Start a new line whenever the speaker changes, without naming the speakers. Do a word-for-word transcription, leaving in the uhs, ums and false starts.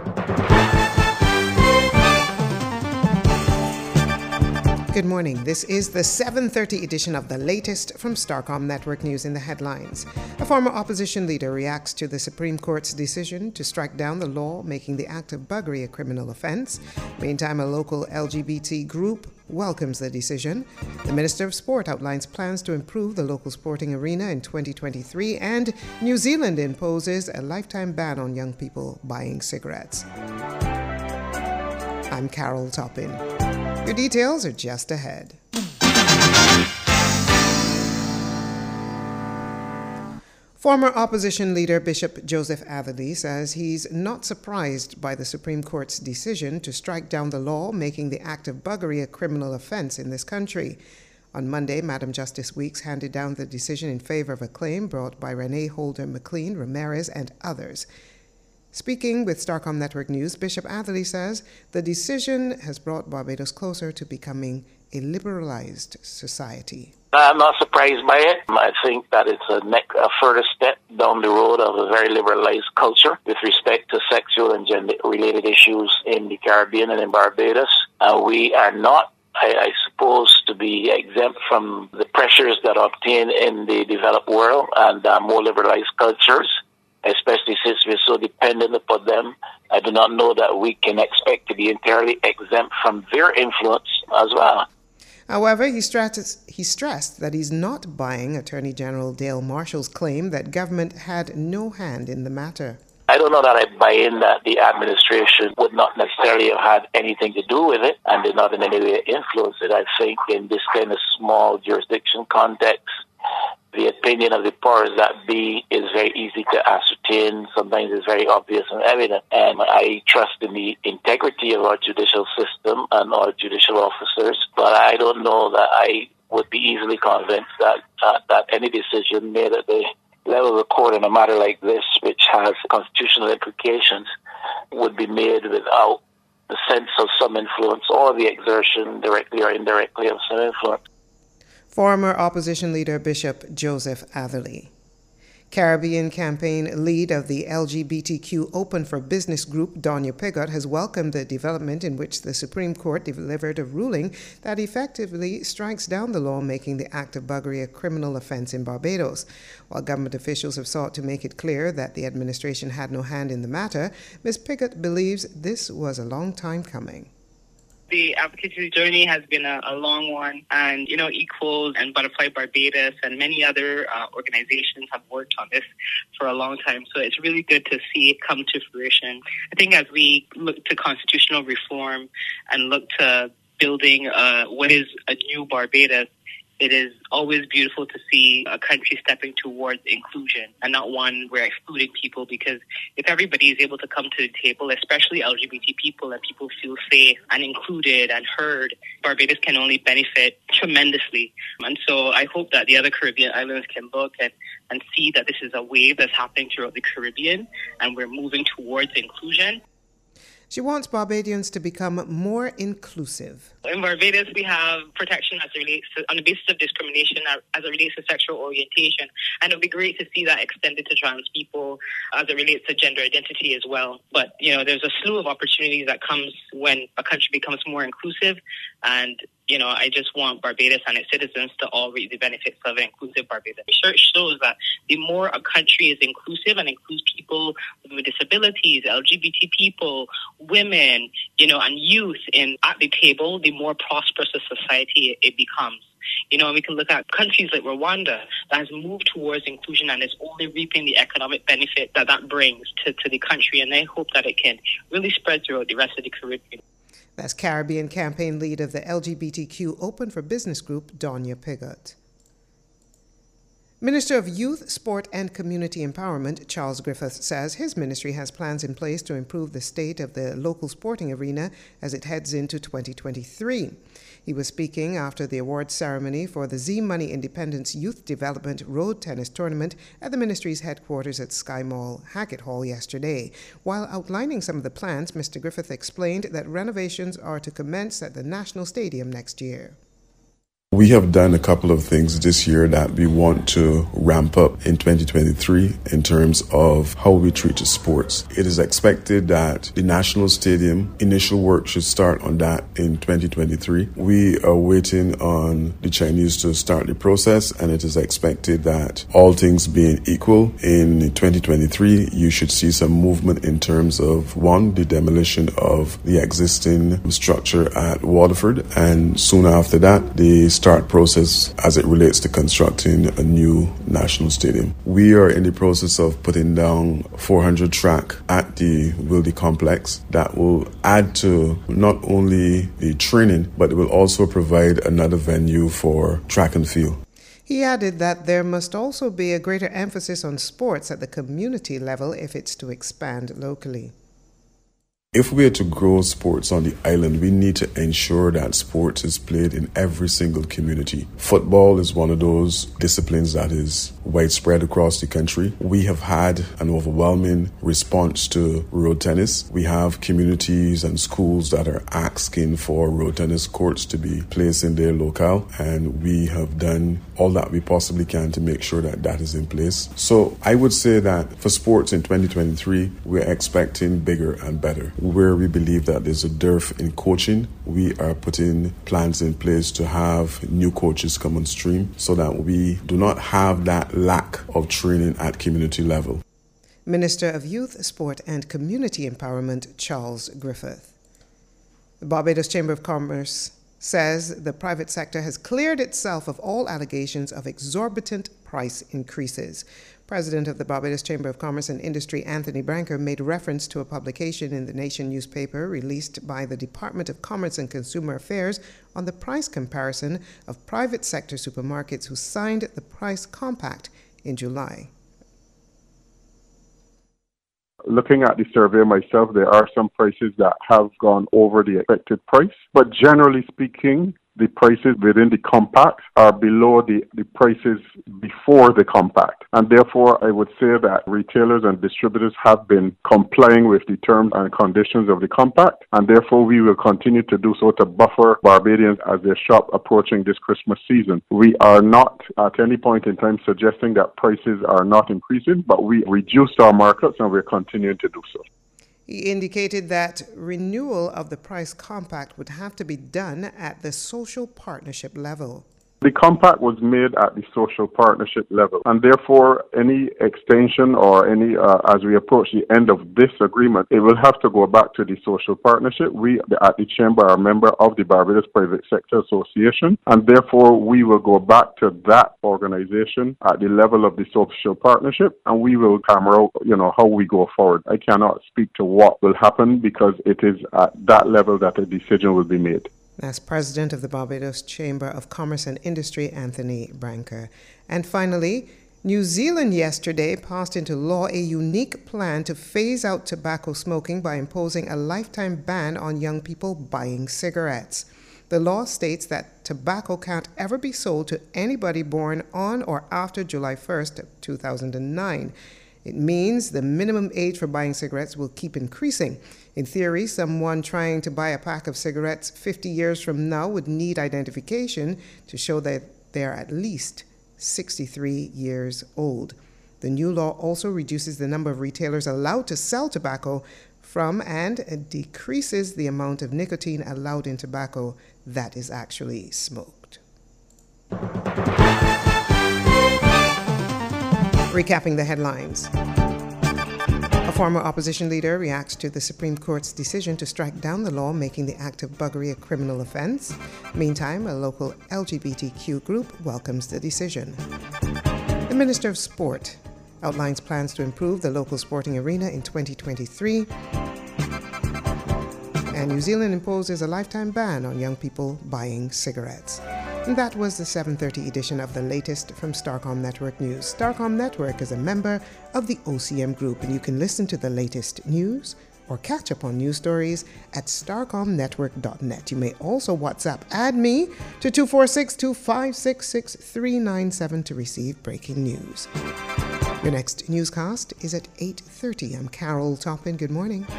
Good morning. This is the seven thirty edition of the latest from Starcom Network News in the headlines. A former opposition leader reacts to the Supreme Court's decision to strike down the law making the act of buggery a criminal offense. Meantime, a local L G B T group welcomes the decision. The Minister of Sport outlines plans to improve the local sporting arena in twenty twenty-three, and New Zealand imposes a lifetime ban on young people buying cigarettes. I'm Carol Toppin. Your details are just ahead. Former opposition leader Bishop Joseph Atherley says he's not surprised by the Supreme Court's decision to strike down the law making the act of buggery a criminal offense in this country. On Monday, Madam Justice Weeks handed down the decision in favor of a claim brought by Renee Holder McLean, Ramirez, and others. Speaking with Starcom Network News, Bishop Atherley says the decision has brought Barbados closer to becoming a liberalized society.
I'm not surprised by it. I think that it's a, next, a further step down the road of a very liberalized culture with respect to sexual and gender-related issues in the Caribbean and in Barbados. Uh, we are not, I, I suppose, to be exempt from the pressures that obtain in the developed world and uh, more liberalized cultures, especially since we're so dependent upon them. I do not know that we can expect to be entirely exempt from their influence as well.
However, he stressed, he stressed that he's not buying Attorney General Dale Marshall's claim that government had no hand in the matter.
I don't know that I buy in that the administration would not necessarily have had anything to do with it and did not in any way influence it. I think in this kind of small jurisdiction context, the opinion of the powers that be is very easy to ascertain. Sometimes it's very obvious and evident. And I trust in the integrity of our judicial system and our judicial officers. But I don't know that I would be easily convinced that uh, that any decision made at the level of the court in a matter like this, which has constitutional implications, would be made without the sense of some influence or the exertion, directly or indirectly, of some influence.
Former opposition leader Bishop Joseph Atherley. Caribbean campaign lead of the L G B T Q Open for Business group, Donya Piggott, has welcomed the development in which the Supreme Court delivered a ruling that effectively strikes down the law making the act of buggery a criminal offense in Barbados. While government officials have sought to make it clear that the administration had no hand in the matter, Miz Piggott believes this was a long time coming.
The advocacy journey has been a, a long one, and, you know, Equals and Butterfly Barbados and many other uh, organizations have worked on this for a long time. So it's really good to see it come to fruition. I think as we look to constitutional reform and look to building uh, what is a new Barbados, it is always beautiful to see a country stepping towards inclusion and not one where excluding people, because if everybody is able to come to the table, especially L G B T people, and people feel safe and included and heard, Barbados can only benefit tremendously. And so I hope that the other Caribbean islands can look and, and see that this is a wave that's happening throughout the Caribbean and we're moving towards inclusion.
She wants Barbadians to become more inclusive.
In Barbados, we have protection as it relates to, on the basis of discrimination as it relates to sexual orientation. And it would be great to see that extended to trans people as it relates to gender identity as well. But, you know, there's a slew of opportunities that comes when a country becomes more inclusive. And, you know, I just want Barbados and its citizens to all reap the benefits of an inclusive Barbados. Research shows that the more a country is inclusive and includes people with disabilities, L G B T people, women, you know, and youth in at the table, the more prosperous a society it becomes. You know, and we can look at countries like Rwanda that has moved towards inclusion and is only reaping the economic benefit that that brings to, to the country. And I hope that it can really spread throughout the rest of the Caribbean.
That's Caribbean campaign lead of the L G B T Q Open for Business group, Donya Piggott. Minister of Youth, Sport and Community Empowerment, Charles Griffith, says his ministry has plans in place to improve the state of the local sporting arena as it heads into twenty twenty-three. He was speaking after the awards ceremony for the Z Money Independence Youth Development Road Tennis Tournament at the ministry's headquarters at Sky Mall, Hackett Hall yesterday. While outlining some of the plans, Mister Griffith explained that renovations are to commence at the National Stadium next year.
We have done a couple of things this year that we want to ramp up in twenty twenty-three in terms of how we treat the sports. It is expected that the National Stadium, initial work should start on that in twenty twenty-three. We are waiting on the Chinese to start the process, and it is expected that all things being equal, in twenty twenty-three you should see some movement in terms of, one, the demolition of the existing structure at Waterford, and soon after that, the start process as it relates to constructing a new national stadium. We are in the process of putting down four hundred track at the Wildy complex that will add to not only the training, but it will also provide another venue for track and field.
He added that there must also be a greater emphasis on sports at the community level if it's to expand locally.
If we are to grow sports on the island, we need to ensure that sports is played in every single community. Football is one of those disciplines that is widespread across the country. We have had an overwhelming response to road tennis. We have communities and schools that are asking for road tennis courts to be placed in their locale, and we have done all that we possibly can to make sure that that is in place. So I would say that for sports in twenty twenty-three, we're expecting bigger and better. Where we believe that there's a dearth in coaching, we are putting plans in place to have new coaches come on stream so that we do not have that lack of training at community level.
Minister of Youth, Sport and Community Empowerment, Charles Griffith. The Barbados Chamber of Commerce says the private sector has cleared itself of all allegations of exorbitant price increases. President of the Barbados Chamber of Commerce and Industry, Anthony Branker, made reference to a publication in the Nation newspaper released by the Department of Commerce and Consumer Affairs on the price comparison of private sector supermarkets who signed the price compact in July.
Looking at the survey myself, there are some prices that have gone over the expected price, but generally speaking, the prices within the compact are below the, the prices before the compact. And therefore, I would say that retailers and distributors have been complying with the terms and conditions of the compact, and therefore we will continue to do so to buffer Barbadians as they shop approaching this Christmas season. We are not at any point in time suggesting that prices are not increasing, but we reduced our markups and we're continuing to do so.
He indicated that renewal of the price compact would have to be done at the social partnership level.
The compact was made at the social partnership level, and therefore any extension or any, uh, as we approach the end of this agreement, it will have to go back to the social partnership. We at the Chamber are a member of the Barbados Private Sector Association, and therefore we will go back to that organization at the level of the social partnership, and we will hammer out, you know, how we go forward. I cannot speak to what will happen because it is at that level that a decision will be made.
That's President of the Barbados Chamber of Commerce and Industry, Anthony Branker. And finally, New Zealand yesterday passed into law a unique plan to phase out tobacco smoking by imposing a lifetime ban on young people buying cigarettes. The law states that tobacco can't ever be sold to anybody born on or after July first, two thousand nine. It means the minimum age for buying cigarettes will keep increasing. In theory, someone trying to buy a pack of cigarettes fifty years from now would need identification to show that they are at least sixty-three years old. The new law also reduces the number of retailers allowed to sell tobacco from and decreases the amount of nicotine allowed in tobacco that is actually smoked. Recapping the headlines. A former opposition leader reacts to the Supreme Court's decision to strike down the law making the act of buggery a criminal offense. Meantime, a local L G B T Q group welcomes the decision. The Minister of Sport outlines plans to improve the local sporting arena in twenty twenty-three. And New Zealand imposes a lifetime ban on young people buying cigarettes. And that was the seven thirty edition of the latest from Starcom Network News. Starcom Network is a member of the O C M Group, and you can listen to the latest news or catch up on news stories at starcom network dot net. You may also WhatsApp add me to two four six, two five six, six three nine seven to receive breaking news. Your next newscast is at eight thirty. I'm Carol Toppin. Good morning.